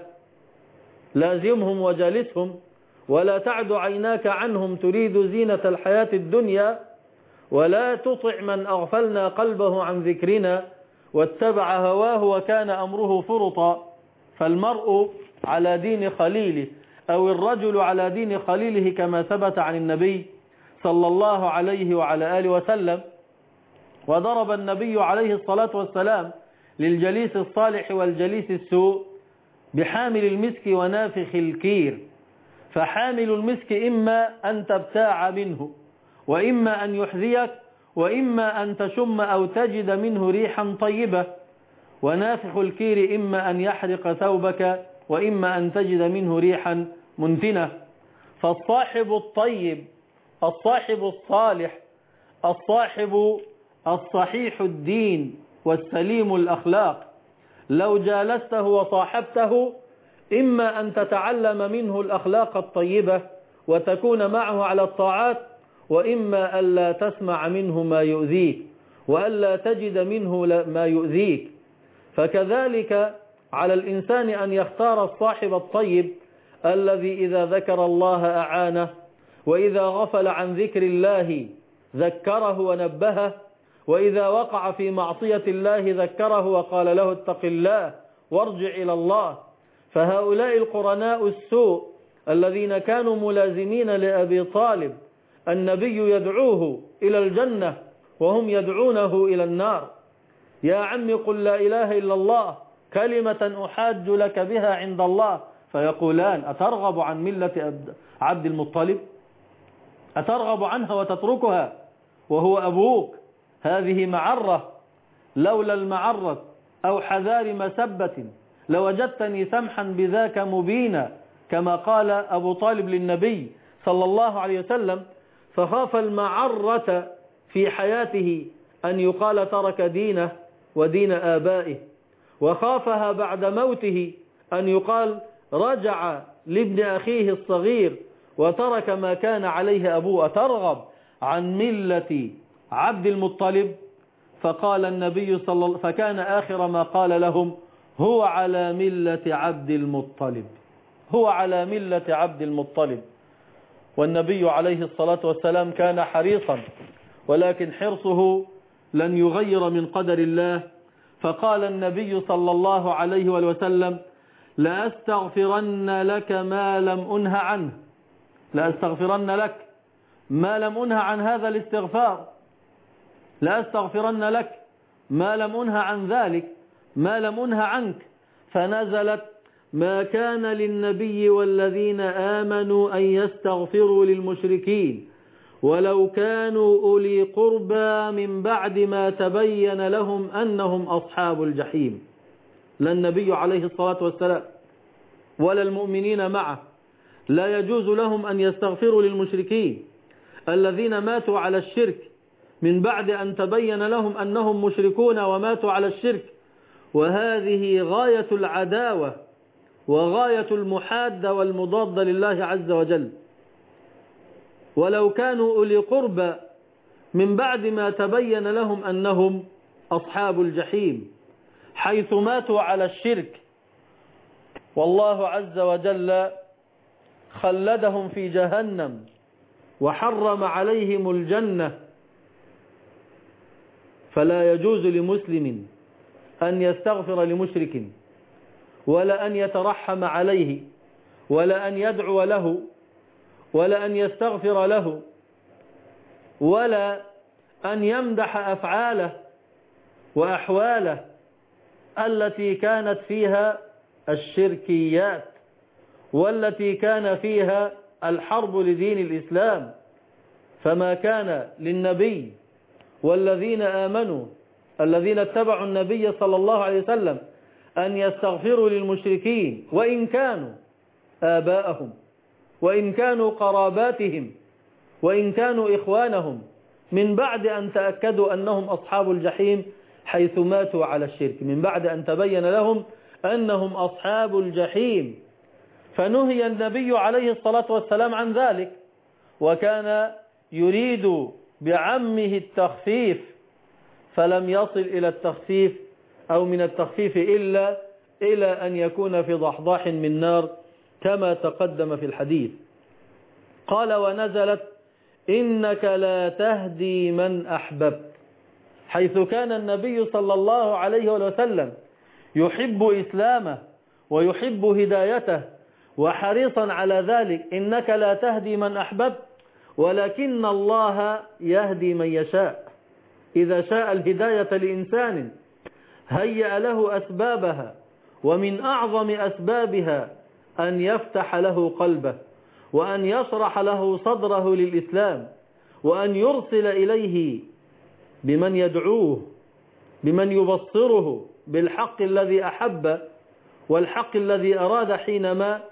[SPEAKER 1] لازمهم وجالسهم، ولا تعد عيناك عنهم تريد زينة الحياة الدنيا، ولا تطع من أغفلنا قلبه عن ذكرنا واتبع هواه وكان أمره فرطا. فالمرء على دين خليله، أو الرجل على دين خليله، كما ثبت عن النبي صلى الله عليه وعلى آله وسلم. وضرب النبي عليه الصلاة والسلام للجليس الصالح والجليس السوء بحامل المسك ونافخ الكير. فحامل المسك إما أن تبتاع منه، وإما أن يحذيك، وإما أن تشم أو تجد منه ريحا طيبة. ونافخ الكير إما أن يحرق ثوبك، وإما أن تجد منه ريحا منتنة. فالصاحب الطيب، الصاحب الصالح، الصاحب الصحيح الدين والسليم الأخلاق، لو جالسته وصاحبته إما أن تتعلم منه الأخلاق الطيبة وتكون معه على الطاعات، وإما ألا تسمع منه ما يؤذيك، وألا تجد منه ما يؤذيك. فكذلك على الإنسان أن يختار الصاحب الطيب الذي إذا ذكر الله أعانه، وإذا غفل عن ذكر الله ذكره ونبهه، وإذا وقع في معصية الله ذكره وقال له اتق الله وارجع إلى الله. فهؤلاء القرناء السوء الذين كانوا ملازمين لأبي طالب، النبي يدعوه إلى الجنة وهم يدعونه إلى النار. يا عم قل لا إله إلا الله كلمة أحاج لك بها عند الله، فيقولان أترغب عن ملة عبد المطلب؟ أترغب عنها وتتركها وهو أبوك؟ هذه معرة، لولا المعرة أو حذار مسبة لوجدتني سمحا بذاك مبينا، كما قال أبو طالب للنبي صلى الله عليه وسلم. فخاف المعرة في حياته أن يقال ترك دينه ودين آبائه، وخافها بعد موته أن يقال رجع لابن أخيه الصغير وترك ما كان عليه أبوه. أترغب عن ملة عبد المطلب؟ فقال النبي صلى الله عليه وسلم، فكان آخر ما قال لهم: هو على ملة عبد المطلب، هو على ملة عبد المطلب. والنبي عليه الصلاة والسلام كان حريصا، ولكن حرصه لن يغير من قدر الله. فقال النبي صلى الله عليه وسلم: لأستغفرن لك ما لم أنه عنه، لأستغفرن لك ما لم أنه عن هذا الاستغفار، لأستغفرن لك ما لم أنه عن ذلك، ما لم أنه عنك. فنزلت: ما كان للنبي والذين آمنوا أن يستغفروا للمشركين ولو كانوا أولي قربى من بعد ما تبين لهم أنهم أصحاب الجحيم. لا النبي عليه الصلاة والسلام ولا المؤمنين معه لا يجوز لهم أن يستغفروا للمشركين الذين ماتوا على الشرك من بعد أن تبين لهم أنهم مشركون وماتوا على الشرك. وهذه غاية العداوة وغاية المحادة والمضادة لله عز وجل. ولو كانوا أولي قربى من بعد ما تبين لهم أنهم أصحاب الجحيم، حيث ماتوا على الشرك، والله عز وجل خلدهم في جهنم وحرم عليهم الجنة. فلا يجوز لمسلم أن يستغفر لمشرك ولا أن يترحم عليه ولا أن يدعو له ولا أن يستغفر له ولا أن يمدح أفعاله وأحواله التي كانت فيها الشركيات والتي كان فيها الحرب لدين الإسلام. فما كان للنبي والذين آمنوا الذين اتبعوا النبي صلى الله عليه وسلم أن يستغفروا للمشركين وإن كانوا آباءهم وإن كانوا قراباتهم وإن كانوا إخوانهم من بعد أن تأكدوا أنهم أصحاب الجحيم حيث ماتوا على الشرك، من بعد أن تبين لهم أنهم أصحاب الجحيم. فنهي النبي عليه الصلاة والسلام عن ذلك، وكان يريد بعمه التخفيف فلم يصل إلى التخفيف أو من التخفيف إلا إلى أن يكون في ضحضاح من نار كما تقدم في الحديث. قال ونزلت إنك لا تهدي من أحببت، حيث كان النبي صلى الله عليه وسلم يحب إسلامه ويحب هدايته وحريصا على ذلك. إنك لا تهدي من أحببت ولكن الله يهدي من يشاء. إذا شاء الهداية لإنسان هيأ له أسبابها، ومن أعظم أسبابها أن يفتح له قلبه وأن يشرح له صدره للإسلام وأن يرسل إليه بمن يدعوه بمن يبصره بالحق الذي أحب والحق الذي أراد حينما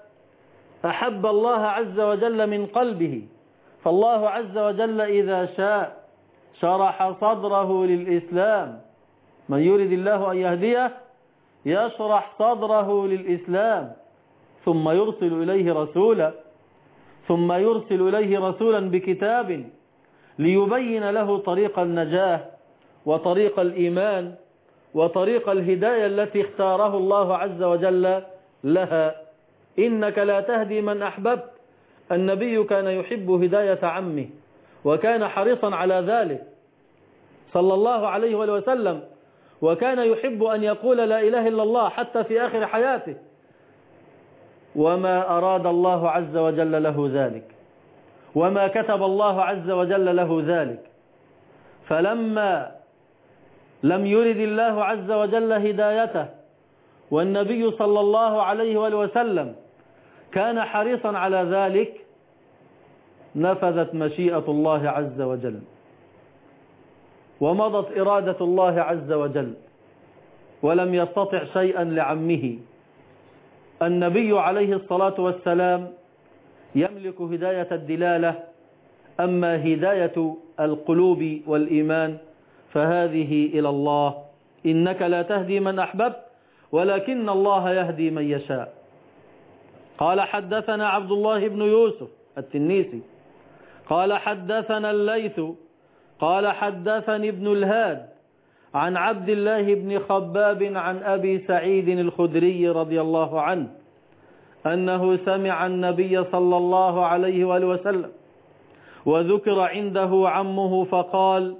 [SPEAKER 1] أحب الله عز وجل من قلبه. فالله عز وجل إذا شاء شرح صدره للإسلام. من يريد الله أن يهديه يشرح صدره للإسلام ثم يرسل إليه رسولا ثم يرسل إليه رسولا بكتاب ليبين له طريق النجاة وطريق الإيمان وطريق الهداية التي اختاره الله عز وجل لها. إنك لا تهدي من أحببت. النبي كان يحب هداية عمه وكان حريصا على ذلك صلى الله عليه وسلم، وكان يحب أن يقول لا إله إلا الله حتى في آخر حياته، وما أراد الله عز وجل له ذلك وما كتب الله عز وجل له ذلك. فلما لم يرد الله عز وجل هدايته والنبي صلى الله عليه وسلم كان حريصا على ذلك نفذت مشيئة الله عز وجل ومضت إرادة الله عز وجل ولم يستطع شيئا لعمه. النبي عليه الصلاة والسلام يملك هداية الدلالة، أما هداية القلوب والإيمان فهذه إلى الله. إنك لا تهدي من أحببت ولكن الله يهدي من يشاء. قال حدثنا عبد الله بن يوسف التنيسي قال حدثنا الليث قال حدثني ابن الهاد عن عبد الله بن خباب عن أبي سعيد الخدري رضي الله عنه أنه سمع النبي صلى الله عليه وآله وسلم وذكر عنده عمه فقال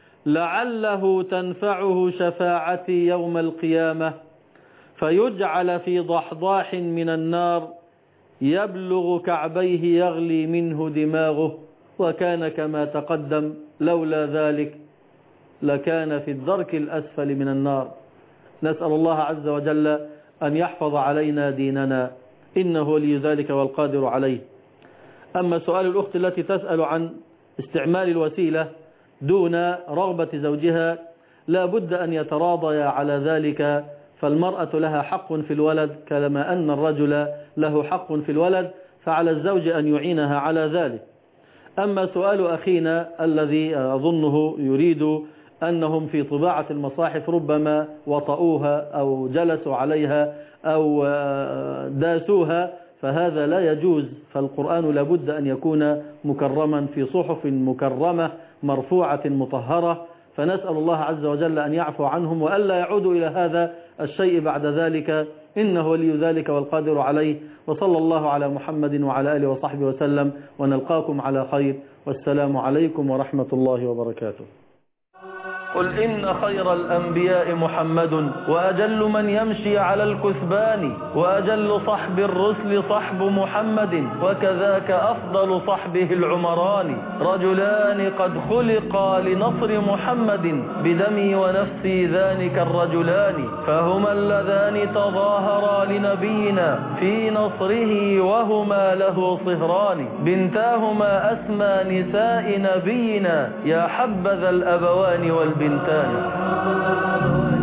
[SPEAKER 1] لعله تنفعه شفاعتي يوم القيامة فيجعل في ضحضاح من النار يبلغ كعبيه يغلي منه دماغه، وكان كما تقدم لولا ذلك لكان في الدرك الأسفل من النار. نسأل الله عز وجل أن يحفظ علينا ديننا إنه ولي ذلك والقادر عليه. أما سؤال الأخت التي تسأل عن استعمال الوسيلة دون رغبة زوجها لا بد أن يتراضيا على ذلك، فالمرأة لها حق في الولد كما أن الرجل له حق في الولد، فعلى الزوج أن يعينها على ذلك. أما سؤال أخينا الذي أظنه يريد أنهم في طباعة المصاحف ربما وطئوها أو جلسوا عليها أو داسوها، فهذا لا يجوز، فالقرآن لابد أن يكون مكرما في صحف مكرمة مرفوعة مطهرة، فنسأل الله عز وجل أن يعفو عنهم وألا يعودوا إلى هذا الشيء بعد ذلك، إنه ولي ذلك والقادر عليه. وصلى الله على محمد وعلى آله وصحبه وسلم، ونلقاكم على خير، والسلام عليكم ورحمة الله وبركاته. قل إن خير الأنبياء محمد وأجل من يمشي على الكثبان وأجل صحب الرسل صحب محمد وكذاك أفضل صحبه العمران رجلان قد خلقا لنصر محمد بدمي ونفسي ذلك الرجلان فهما اللذان تظاهرا لنبينا في نصره وهما له صهران بنتاهما أسمى نساء نبينا يا حبذا الأبوان والبنتان.